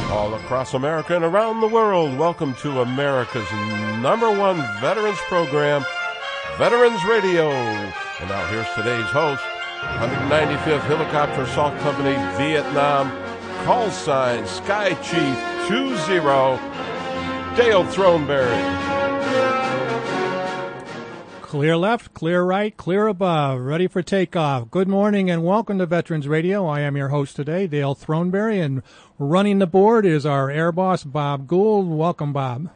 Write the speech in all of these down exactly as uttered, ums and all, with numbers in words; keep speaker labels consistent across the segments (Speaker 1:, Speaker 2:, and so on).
Speaker 1: All across America and around the world, welcome to America's number one veterans program, Veterans Radio. And now here's today's host, one hundred ninety-fifth Helicopter Assault Company, Vietnam, call sign Sky Chief two zero, Dale Throneberry.
Speaker 2: Clear left, clear right, clear above, ready for takeoff. Good morning and welcome to Veterans Radio. I am your host today, Dale Throneberry, and running the board is our air boss, Bob Gould. Welcome, Bob.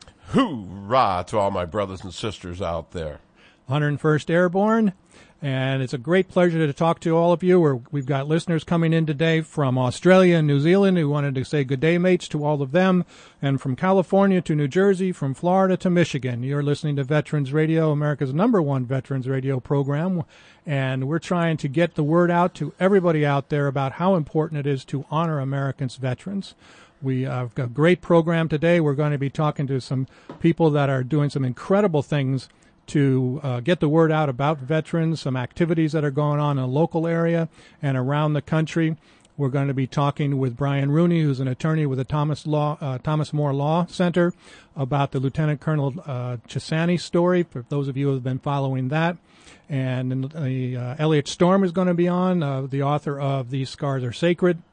Speaker 1: Hoorah to all my brothers and sisters out there.
Speaker 2: one hundred first Airborne, and it's a great pleasure to talk to all of you. We're, we've got listeners coming in today from Australia and New Zealand who wanted to say good day, mates, to all of them, and from California to New Jersey, from Florida to Michigan. You're listening to Veterans Radio, America's number one veterans radio program, and we're trying to get the word out to everybody out there about how important it is to honor Americans' veterans. We have got a great program today. We're going to be talking to some people that are doing some incredible things to uh, get the word out about veterans, some activities that are going on in the local area and around the country. We're going to be talking with Brian Rooney, who's an attorney with the Thomas Law, uh, Thomas More Law Center, about the Lieutenant Colonel uh, Chisani story, for those of you who have been following that. And the, uh, Elliot Storm is going to be on, uh, the author of These Scars Are Sacred.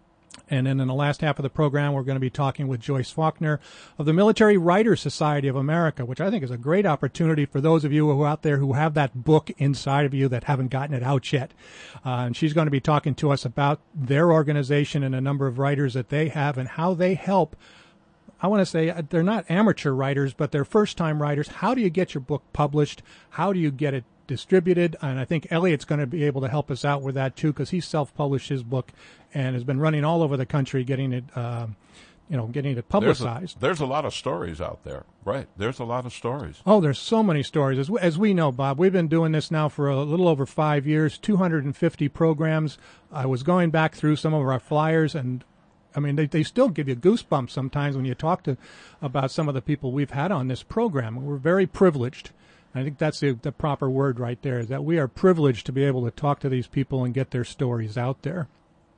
Speaker 2: And then in the last half of the program, we're going to be talking with Joyce Faulkner of the Military Writers Society of America, which I think is a great opportunity for those of you who are out there who have that book inside of you that haven't gotten it out yet. Uh, and she's going to be talking to us about their organization and a number of writers that they have and how they help. I want to say they're not amateur writers, but they're first-time writers. How do you get your book published? How do you get it distributed? And I think Elliot's going to be able to help us out with that too, because he self-published his book and has been running all over the country getting it, uh, you know, getting it publicized.
Speaker 1: There's a, there's a lot of stories out there, right? There's a lot of stories.
Speaker 2: Oh, there's so many stories. As, as we know, Bob, we've been doing this now for a little over five years, two hundred fifty programs. I was going back through some of our flyers, and I mean, they, they still give you goosebumps sometimes when you talk to about some of the people we've had on this program. We're very privileged. I think that's the, the proper word right there, is that we are privileged to be able to talk to these people and get their stories out there.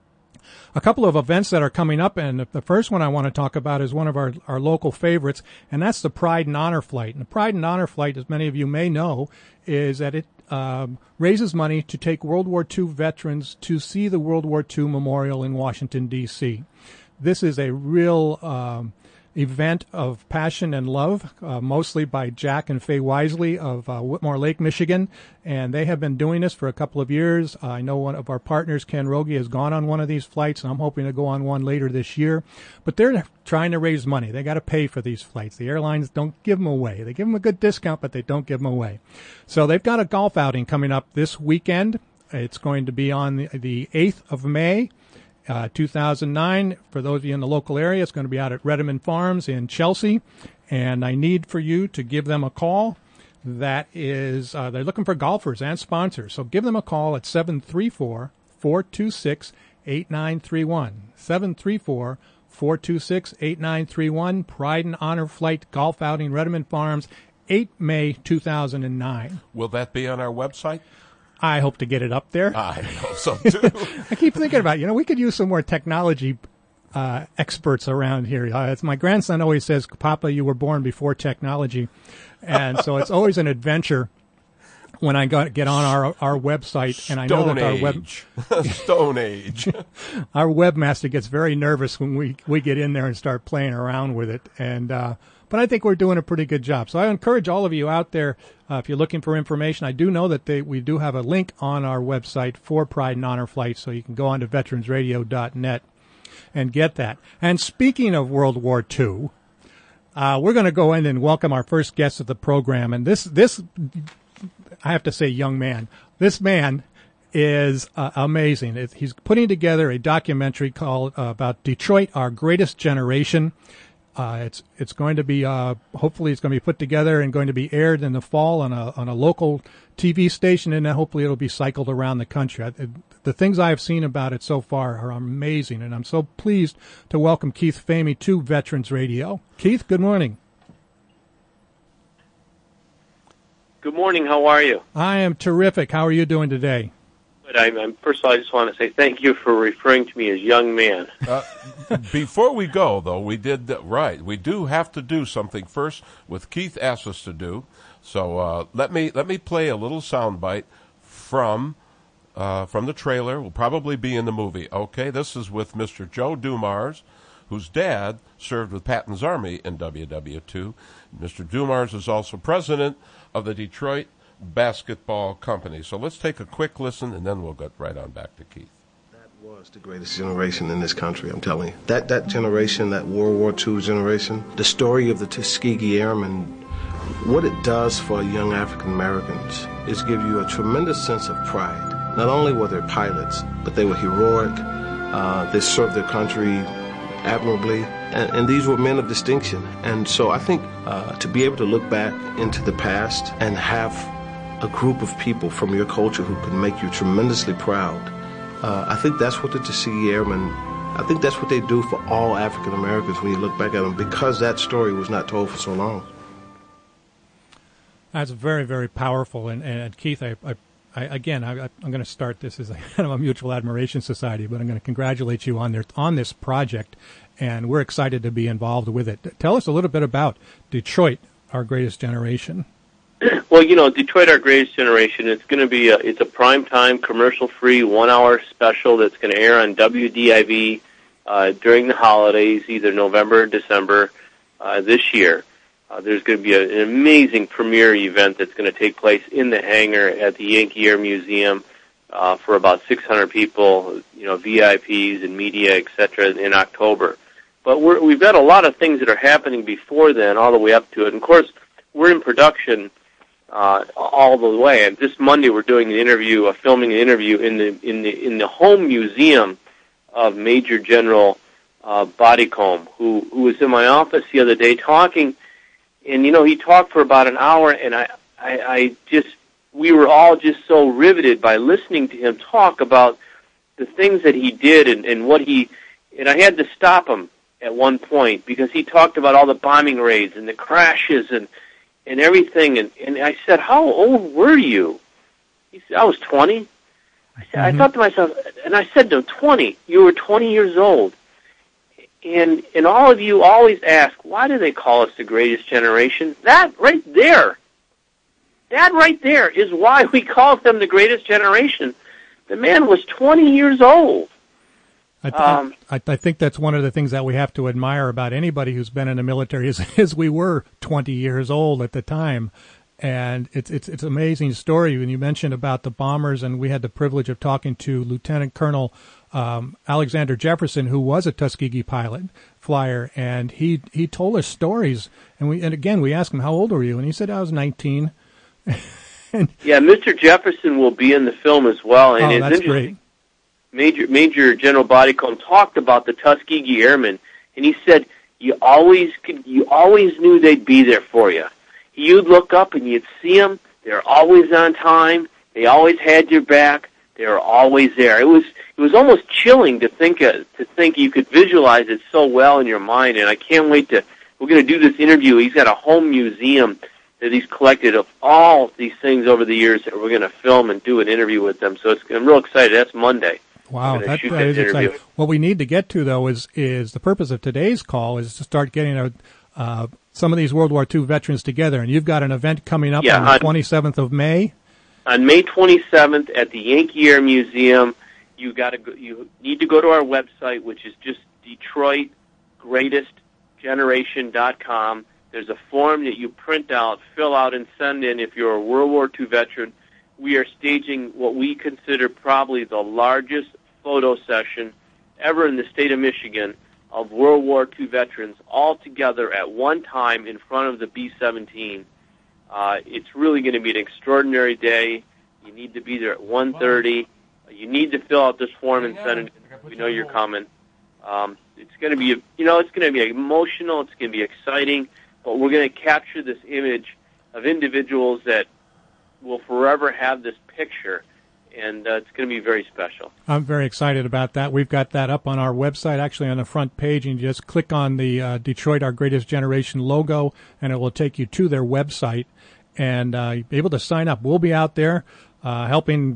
Speaker 2: A couple of events that are coming up, and the first one I want to talk about is one of our, our local favorites, and that's the Pride and Honor Flight. And the Pride and Honor Flight, as many of you may know, is that it um, raises money to take World War Two veterans to see the World War Two Memorial in Washington, D C This is a real um, event of passion and love, uh, mostly by Jack and Faye Wisely of uh, Whitmore Lake, Michigan, and they have been doing this for a couple of years. Uh, I know one of our partners, Ken Rogie, has gone on one of these flights, and I'm hoping to go on one later this year. But they're trying to raise money. They got to pay for these flights. The airlines don't give them away. They give them a good discount, but they don't give them away. So they've got a golf outing coming up this weekend. It's going to be on the, the eighth of May. Uh, two thousand nine, for those of you in the local area, it's going to be out at Redmond Farms in Chelsea, and I need for you to give them a call. That is, uh, they're looking for golfers and sponsors, so give them a call at seven three four, four two six, eight nine three one, seven three four, four two six, eight nine three one, Pride and Honor Flight Golf Outing, Redmond Farms, eighth of May, two thousand nine.
Speaker 1: Will that be on our website?
Speaker 2: I hope to get it up there.
Speaker 1: I hope so, too.
Speaker 2: I keep thinking about, you know, we could use some more technology uh, experts around here. Uh, it's my grandson always says, Papa, you were born before technology. And so it's always an adventure when I got, get on our our website. And I know that our web
Speaker 1: Stone Age.
Speaker 2: Our webmaster gets very nervous when we, we get in there and start playing around with it. And uh, but I think we're doing a pretty good job. So I encourage all of you out there, uh, if you're looking for information, I do know that they, we do have a link on our website for Pride and Honor Flight, so you can go on to veterans radio dot net and get that. And speaking of World War Two, uh, we're going to go in and welcome our first guest of the program. And this, this, I have to say, young man, this man is uh, amazing. It, he's putting together a documentary called uh, about Detroit, Our Greatest Generation. Uh, it's it's going to be uh, hopefully it's going to be put together and going to be aired in the fall on a on a local T V station, and then hopefully it'll be cycled around the country. I, it, the things I've seen about it so far are amazing, and I'm so pleased to welcome Keith Famie to Veterans Radio. Keith, good morning.
Speaker 3: Good morning. How are you?
Speaker 2: I am terrific. How are you doing today?
Speaker 3: I, I'm, first of all, I just want to say thank you for referring to me as young man.
Speaker 1: Uh, before we go, though, we did right. We do have to do something first, with Keith asked us to do. So uh, let me let me play a little soundbite from uh, from the trailer. Will probably be in the movie. Okay, this is with Mister Joe Dumars, whose dad served with Patton's Army in W W two. Mister Dumars is also president of the Detroit Basketball Company. So let's take a quick listen, and then we'll get right on back to Keith.
Speaker 4: That was the greatest generation in this country, I'm telling you. That that generation, that World War Two generation, the story of the Tuskegee Airmen, what it does for young African Americans is give you a tremendous sense of pride. Not only were they pilots, but they were heroic. Uh, they served their country admirably, and, and these were men of distinction. And so I think uh, to be able to look back into the past and have a group of people from your culture who can make you tremendously proud, uh, I think that's what the Tuskegee Airmen, I think that's what they do for all African Americans when you look back at them, because that story was not told for so long.
Speaker 2: That's very, very powerful. And, and Keith, I, I, I again, I, I'm going to start this as a kind of a mutual admiration society, but I'm going to congratulate you on their, on this project, and we're excited to be involved with it. Tell us a little bit about Detroit, Our Greatest Generation.
Speaker 3: Well, you know, Detroit, Our Greatest Generation, it's going to be a, it's a primetime, commercial-free, one-hour special that's going to air on W D I V uh, during the holidays, either November or December uh, this year. Uh, there's going to be a, an amazing premiere event that's going to take place in the hangar at the Yankee Air Museum uh, for about six hundred people, you know, V I Ps and media, et cetera, in October. But we're, we've got a lot of things that are happening before then, all the way up to it. And, of course, we're in production Uh, all the way. And this Monday, we're doing an interview, uh, filming an interview in the in the in the home museum of Major General uh, Bodycomb, who who was in my office the other day talking, and you know he talked for about an hour, and I I, I just we were all just so riveted by listening to him talk about the things that he did and, and what he and I had to stop him at one point because he talked about all the bombing raids and the crashes and. and everything, and, and I said, how old were you? He said, I was twenty. I said, mm-hmm. I thought to myself, and I said to him, twenty, you were twenty years old. And and all of you always ask, why do they call us the greatest generation? That right there, that right there is why we call them the greatest generation. The man was twenty years old.
Speaker 2: I, th- um, I, I think that's one of the things that we have to admire about anybody who's been in the military is, is we were twenty years old at the time. And it's, it's, it's an amazing story. When you mentioned about the bombers, and we had the privilege of talking to Lieutenant Colonel um, Alexander Jefferson, who was a Tuskegee pilot flyer, and he, he told us stories. And we, and again, we asked him, how old were you? And he said, I was nineteen. and,
Speaker 3: yeah, Mister Jefferson will be in the film as well. And
Speaker 2: oh,
Speaker 3: it's
Speaker 2: that's
Speaker 3: interesting.
Speaker 2: great.
Speaker 3: Major Major General Bodycomb talked about the Tuskegee Airmen, and he said you always could, you always knew they'd be there for you. You'd look up and you'd see them. They're always on time. They always had your back. They were always there. It was it was almost chilling to think uh, to think you could visualize it so well in your mind. And I can't wait to. We're going to do this interview. He's got a home museum that he's collected of all these things over the years that we're going to film and do an interview with them. So it's, I'm real excited. That's Monday.
Speaker 2: Wow, that, that is exciting. What we need to get to, though, is is the purpose of today's call is to start getting a, uh, some of these World War Two veterans together. And you've got an event coming up yeah, on the twenty-seventh of May.
Speaker 3: On May twenty-seventh at the Yankee Air Museum, you got to go, you need to go to our website, which is just Detroit Greatest Generation dot com. There's a form that you print out, fill out, and send in if you're a World War Two veteran. We are staging what we consider probably the largest photo session ever in the state of Michigan of World War Two veterans all together at one time in front of the B seventeen. Uh, it's really going to be an extraordinary day. You need to be there at one thirty. You need to fill out this form and send it. We know you're coming. Um, it's going to be, you know, it's going to be emotional. It's going to be exciting, but we're going to capture this image of individuals that will forever have this picture, and uh, it's going to be very special.
Speaker 2: I'm very excited about that. We've got that up on our website, actually on the front page, and you just click on the uh, Detroit Our Greatest Generation logo, and it will take you to their website, and uh, you'll be able to sign up. We'll be out there uh, helping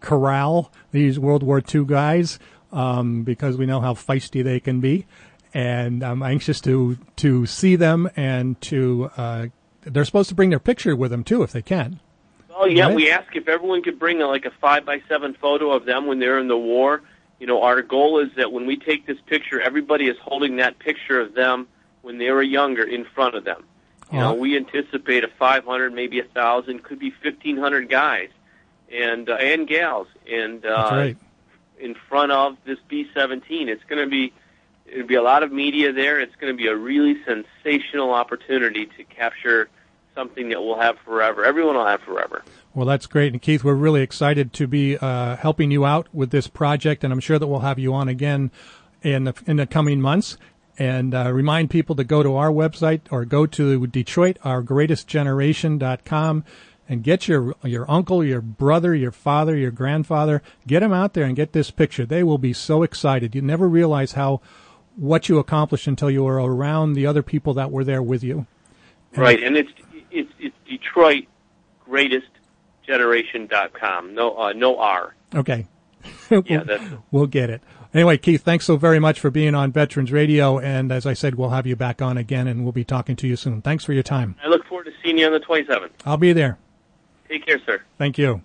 Speaker 2: corral these World War Two guys um, because we know how feisty they can be. And I'm anxious to, to see them and to, uh, they're supposed to bring their picture with them too if they can.
Speaker 3: Oh, yeah,
Speaker 2: right?
Speaker 3: We asked if everyone could bring a, like a five by seven photo of them when they're in the war. You know, our goal is that when we take this picture, everybody is holding that picture of them when they were younger in front of them. You know, we anticipate a five hundred, maybe a thousand, could be fifteen hundred guys and uh, and gals, and uh,
Speaker 2: That's right.
Speaker 3: in front of this B seventeen. It's going to be it'll be a lot of media there. It's going to be a really sensational opportunity to capture something that we'll have forever. Everyone will have forever.
Speaker 2: Well, that's great. And Keith, we're really excited to be uh, helping you out with this project, and I'm sure that we'll have you on again in the, in the coming months. And uh, remind people to go to our website or go to Detroit Our Greatest Generation dot com and get your your uncle, your brother, your father, your grandfather, get them out there and get this picture. They will be so excited. You never realize how what you accomplished until you were around the other people that were there with you. And
Speaker 3: right, and it's it's, it's Detroit Greatest Generation dot com. No, uh, no R.
Speaker 2: Okay.
Speaker 3: Yeah, that's
Speaker 2: we'll get it. Anyway, Keith, thanks so very much for being on Veterans Radio, and as I said, we'll have you back on again, and we'll be talking to you soon. Thanks for your time.
Speaker 3: I look forward to seeing you on the twenty-seventh.
Speaker 2: I'll be there.
Speaker 3: Take care, sir.
Speaker 2: Thank you.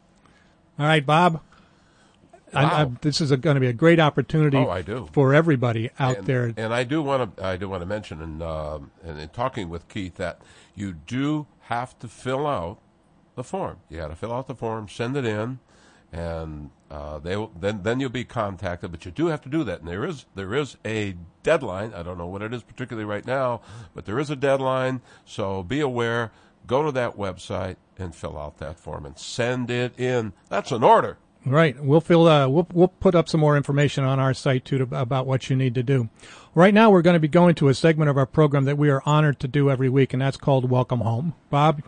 Speaker 2: All right, Bob.
Speaker 1: Wow.
Speaker 2: I, I, this is going to be a great opportunity
Speaker 1: Oh, I do.
Speaker 2: for everybody out
Speaker 1: and,
Speaker 2: there.
Speaker 1: And I do want to I do want to mention in, uh, in, in talking with Keith that you do have to fill out the form. You got to fill out the form, send it in, and uh, they will, then then you'll be contacted. But you do have to do that, and there is there is a deadline. I don't know what it is particularly right now, but there is a deadline. So be aware. Go to that website and fill out that form and send it in. That's an order.
Speaker 2: Right. We'll fill. Uh, we'll we'll put up some more information on our site too to, about what you need to do. Right now, we're going to be going to a segment of our program that we are honored to do every week, and that's called Welcome Home. Bob.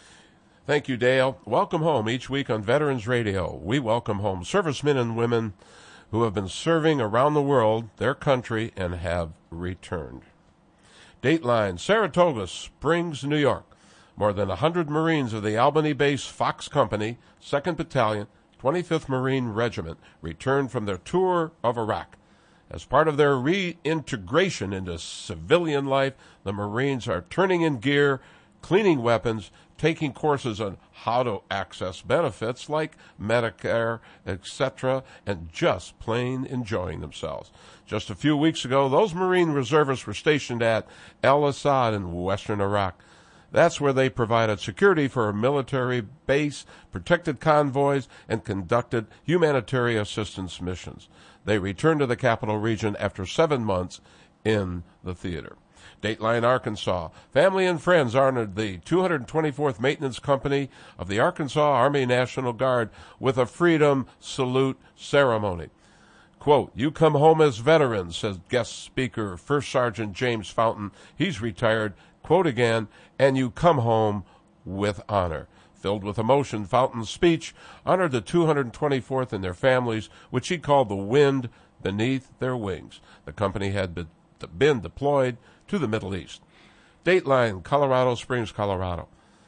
Speaker 1: Thank you, Dale. Welcome home. Each week on Veterans Radio, we welcome home servicemen and women who have been serving around the world, their country, and have returned. Dateline, Saratoga Springs, New York. More than one hundred Marines of the Albany-based Fox Company, second Battalion, twenty-fifth Marine Regiment, returned from their tour of Iraq. As part of their reintegration into civilian life, the Marines are turning in gear, cleaning weapons, taking courses on how to access benefits like Medicare, et cetera, and just plain enjoying themselves. Just a few weeks ago, those Marine reservists were stationed at Al-Assad in western Iraq. That's where they provided security for a military base, protected convoys, and conducted humanitarian assistance missions. They returned to the capital region after seven months in the theater. Dateline, Arkansas. Family and friends honored the two hundred twenty-fourth Maintenance Company of the Arkansas Army National Guard with a Freedom Salute ceremony. Quote, "You come home as veterans," says guest speaker First Sergeant James Fountain. He's retired. Quote again, "and you come home with honor." Filled with emotion, Fountain's speech honored the two hundred twenty-fourth and their families, which he called the wind beneath their wings. The company had been, been deployed to the Middle East. Dateline, Colorado Springs, Colorado.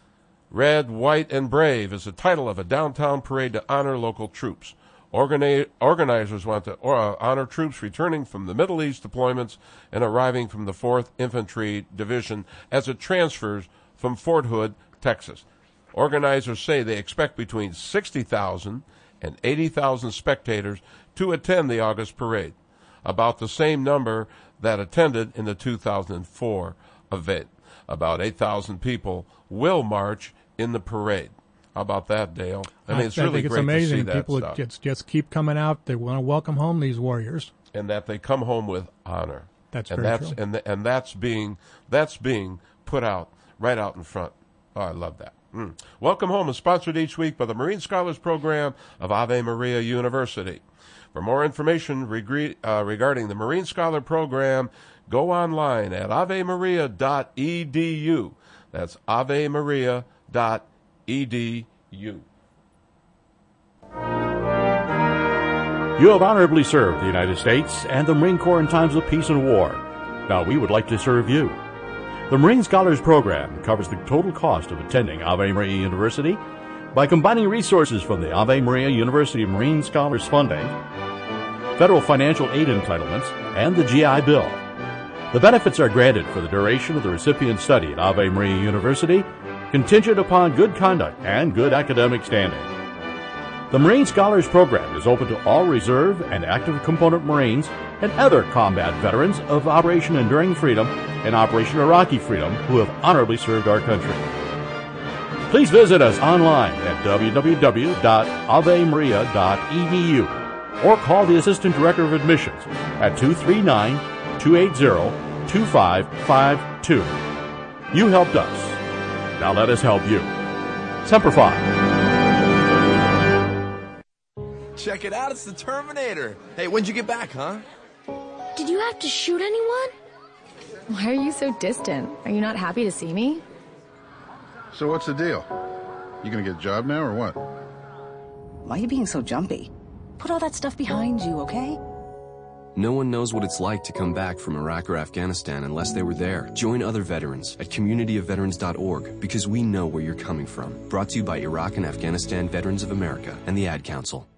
Speaker 1: Red, White, and Brave is the title of a downtown parade to honor local troops. Organi- organizers want to uh, honor troops returning from the Middle East deployments and arriving from the fourth Infantry Division as it transfers from Fort Hood, Texas. Organizers say they expect between sixty thousand and eighty thousand spectators to attend the August parade, about the same number that attended in the two thousand four event. About eight thousand people will march in the parade. How about that, Dale? I mean, it's
Speaker 2: I
Speaker 1: really
Speaker 2: think it's
Speaker 1: great
Speaker 2: amazing.
Speaker 1: to see that
Speaker 2: People
Speaker 1: stuff.
Speaker 2: just, just keep coming out. They want to welcome home these warriors.
Speaker 1: And that they come home with honor.
Speaker 2: That's
Speaker 1: and
Speaker 2: very
Speaker 1: that's
Speaker 2: true.
Speaker 1: and th- and that's being that's being put out right out in front. Oh, I love that. Mm. Welcome Home is sponsored each week by the Marine Scholars Program of Ave Maria University. For more information regre- uh, regarding the Marine Scholar Program, go online at ave maria dot e d u. That's ave maria dot e d u.
Speaker 5: You have honorably served the United States and the Marine Corps in times of peace and war. Now we would like to serve you. The Marine Scholars Program covers the total cost of attending Ave Maria University, by combining resources from the Ave Maria University Marine Scholars Funding, federal financial aid entitlements, and the G I Bill. The benefits are granted for the duration of the recipient's study at Ave Maria University, contingent upon good conduct and good academic standing. The Marine Scholars Program is open to all reserve and active component Marines and other combat veterans of Operation Enduring Freedom and Operation Iraqi Freedom who have honorably served our country. Please visit us online at w w w dot ave maria dot e d u or call the Assistant Director of Admissions at two three nine, two eight zero, two five five two. You helped us. Now let us help you. Semper Fi.
Speaker 6: Check it out, it's the Terminator. Hey, when'd you get back, huh?
Speaker 7: Did you have to shoot anyone?
Speaker 8: Why are you so distant? Are you not happy to see me?
Speaker 9: So what's the deal? You gonna get a job now or what?
Speaker 10: Why are you being so jumpy? Put all that stuff behind you, okay?
Speaker 11: No one knows what it's like to come back from Iraq or Afghanistan unless they were there. Join other veterans at community of veterans dot org because we know where you're coming from. Brought to you by Iraq and Afghanistan Veterans of America and the Ad Council.